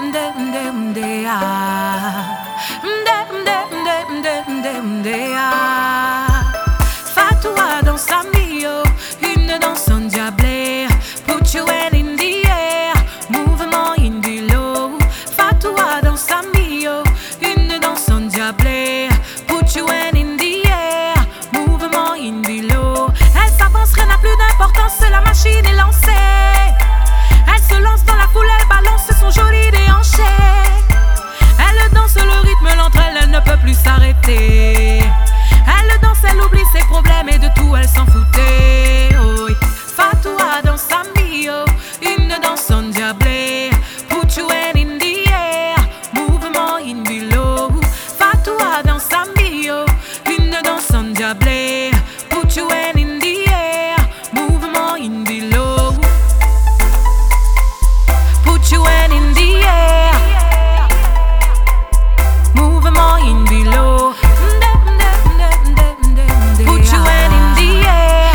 Fais-toi dans sa mio, une danse endiablée. Put your hand in the air, mouvement in the low. Fais-toi dans sa mio, une danse endiablée. Put your hand in the air, mouvement in the low. Elle s'avance, rien n'a plus d'importance, la machine est lancée. Elle se lance dans la foule, elle balance son joli déhanché. Elle danse le rythme, l'entre elles, elle ne peut plus s'arrêter. Elle danse, elle oublie ses problèmes et de tout elle s'en foutait. Oh, fais-toi dans sa mio, une danse endiablée. Put your hand in the air, mouvement in below. Fais-toi dans sa mio, une danse endiablée. Put your hand in the air, mouvement in below. Put your hand in the air, mouvement in below. Put your hand in the air,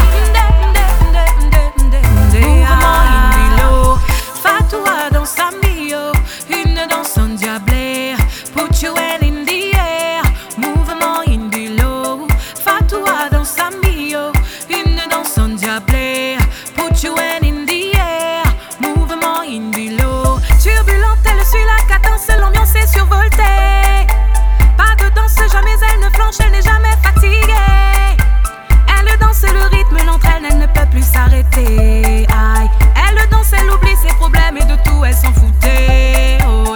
mouvement in below. Fais-toi dans sa mio, une danse endiablée. Put your hand in the air, mouvement in below. Fais-toi dans sa mio, une danse endiablée. Put your hand in the air, mouvement in below. Turbulente, elle suit la cadence, l'ambiance est survoltée. Pas de danse, jamais elle ne flanche, elle n'est jamais fatiguée. Elle danse le rythme, l'entre elles, elle ne peut plus s'arrêter. Aïe, elle danse, elle oublie ses problèmes et de tout elle s'en foutait. Oh,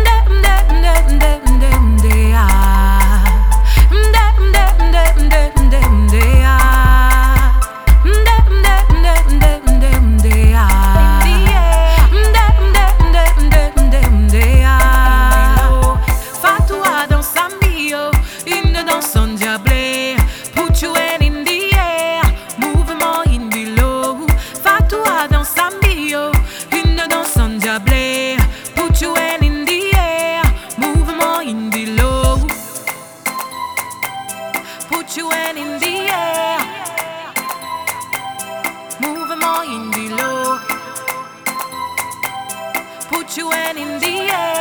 fais-toi dans sa mio, une danse endiablée. Put your hand in the air, mouvement in below. Fais-toi dans sa mio, une danse endiablée. Put your hand in the air, mouvement in below. Put your hand in the air, mouvement in below. Put your hand in the air.